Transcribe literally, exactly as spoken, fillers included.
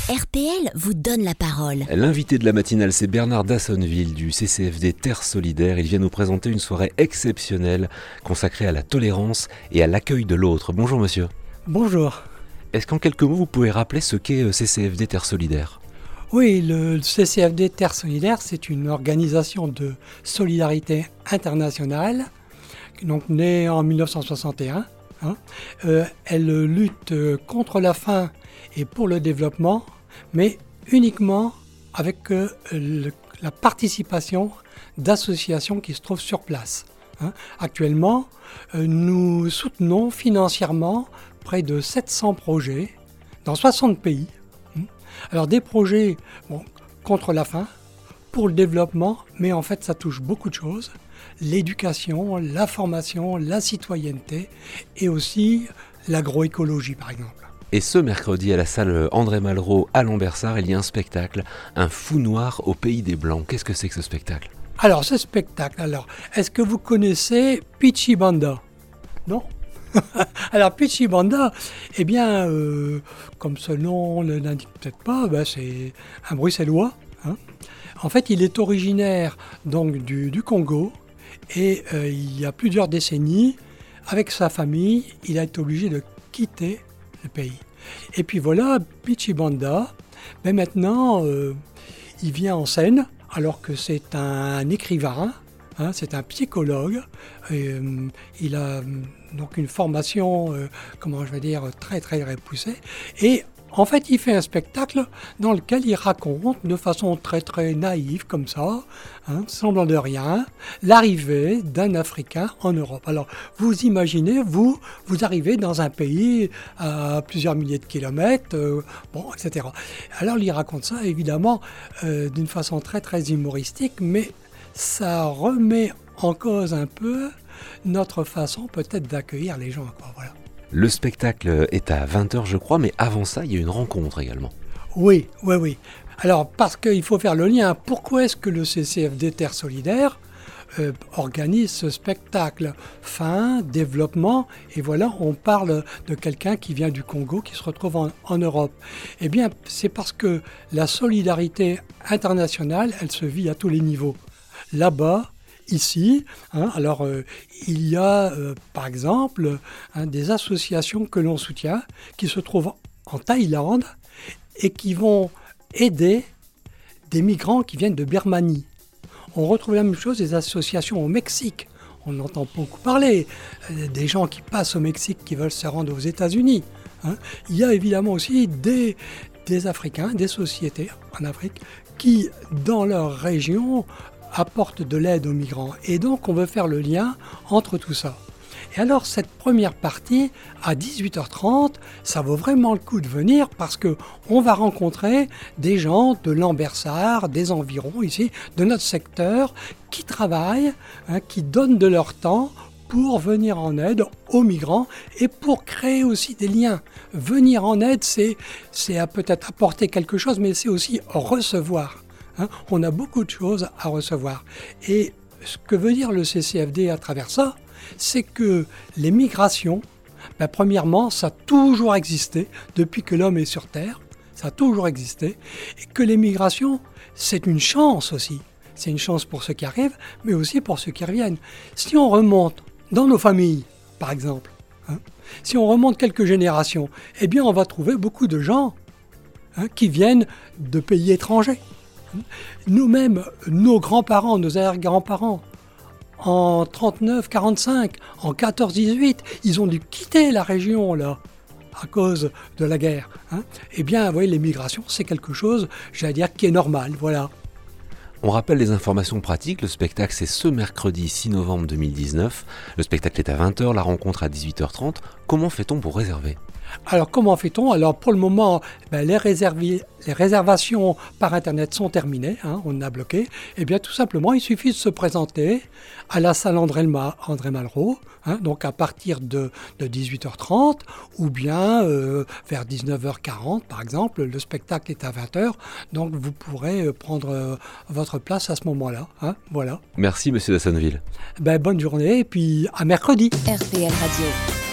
R P L vous donne la parole. L'invité de la matinale, c'est Bernard Dassonneville du C C F D Terre Solidaire. Il vient nous présenter une soirée exceptionnelle consacrée à la tolérance et à l'accueil de l'autre. Bonjour monsieur. Bonjour. Est-ce qu'en quelques mots vous pouvez rappeler ce qu'est C C F D Terre Solidaire ? Oui, le C C F D Terre Solidaire, c'est une organisation de solidarité internationale, donc née en dix-neuf cent soixante et un. Hein. Euh, elle lutte contre la faim et pour le développement, mais uniquement avec euh, le, la participation d'associations qui se trouvent sur place. Hein. Actuellement, euh, nous soutenons financièrement près de sept cents projets dans soixante pays. Alors des projets bon, contre la faim, pour le développement, mais en fait ça touche beaucoup de choses. L'éducation, la formation, la citoyenneté et aussi l'agroécologie par exemple. Et ce mercredi à la salle André Malraux à Lambersart, il y a un spectacle, un fou noir au pays des Blancs. Qu'est-ce que c'est que ce spectacle ? Alors ce spectacle, alors, est-ce que vous connaissez Pichi Banda ? Non ? Alors Pichi Banda, eh bien, euh, comme ce nom ne l'indique peut-être pas, ben, c'est un bruxellois. Hein. En fait, il est originaire donc du, du Congo et euh, il y a plusieurs décennies, avec sa famille, il a été obligé de quitter le pays. Et puis voilà, Pichi Banda, ben maintenant, euh, il vient en scène alors que c'est un écrivain. Hein, c'est un psychologue, et, euh, il a euh, donc une formation, euh, comment je vais dire, très très poussée. Et en fait, il fait un spectacle dans lequel il raconte de façon très très naïve, comme ça, hein, semblant de rien, l'arrivée d'un Africain en Europe. Alors, vous imaginez, vous, vous arrivez dans un pays à plusieurs milliers de kilomètres, euh, bon, et cetera. Alors, il raconte ça, évidemment, euh, d'une façon très très humoristique, mais ça remet en cause un peu notre façon peut-être d'accueillir les gens, quoi, voilà. Le spectacle est à vingt heures je crois, mais avant ça, il y a une rencontre également. Oui, oui, oui. Alors, parce qu'il faut faire le lien, pourquoi est-ce que le C C F D Terre Solidaire euh, organise ce spectacle ? Faim, développement, et voilà, on parle de quelqu'un qui vient du Congo, qui se retrouve en, en Europe. Eh bien, c'est parce que la solidarité internationale, elle se vit à tous les niveaux. Là-bas, ici, hein, alors euh, il y a euh, par exemple hein, des associations que l'on soutient qui se trouvent en Thaïlande et qui vont aider des migrants qui viennent de Birmanie. On retrouve la même chose des associations au Mexique. On entend beaucoup parler euh, des gens qui passent au Mexique qui veulent se rendre aux États-Unis. Hein. Il y a évidemment aussi des, des Africains, des sociétés en Afrique qui, dans leur région, apporte de l'aide aux migrants. Et donc, on veut faire le lien entre tout ça. Et alors, cette première partie, à dix-huit heures trente, ça vaut vraiment le coup de venir parce qu'on va rencontrer des gens de Lambersart, des environs ici, de notre secteur, qui travaillent, hein, qui donnent de leur temps pour venir en aide aux migrants et pour créer aussi des liens. Venir en aide, c'est, c'est à peut-être apporter quelque chose, mais c'est aussi recevoir. Hein, on a beaucoup de choses à recevoir. Et ce que veut dire le C C F D à travers ça, c'est que les migrations, ben premièrement, ça a toujours existé depuis que l'homme est sur Terre, ça a toujours existé, et que les migrations, c'est une chance aussi. C'est une chance pour ceux qui arrivent, mais aussi pour ceux qui reviennent. Si on remonte dans nos familles, par exemple, hein, si on remonte quelques générations, eh bien on va trouver beaucoup de gens hein, qui viennent de pays étrangers. Nous-mêmes, nos grands-parents, nos arrière-grands-parents, en trente-neuf quarante-cinq, en quatorze dix-huit, ils ont dû quitter la région là, à cause de la guerre. Hein. Eh bien, vous voyez, les migrations, c'est quelque chose, j'allais dire, qui est normal, voilà. On rappelle les informations pratiques, le spectacle c'est ce mercredi six novembre deux mille dix-neuf, le spectacle est à vingt heures, la rencontre à dix-huit heures trente. Comment fait-on pour réserver ? Alors comment fait-on ? Alors pour le moment, ben, les, réservi- les réservations par Internet sont terminées, hein, on a bloqué. Eh bien tout simplement, il suffit de se présenter à la salle André, Ma- André Malraux, hein, donc à partir de, de dix-huit heures trente, ou bien euh, vers dix-neuf heures quarante par exemple, le spectacle est à vingt heures, donc vous pourrez prendre euh, votre place à ce moment-là. Hein, voilà. Merci monsieur Dassonneville. Ben, bonne journée et puis à mercredi. R P L Radio.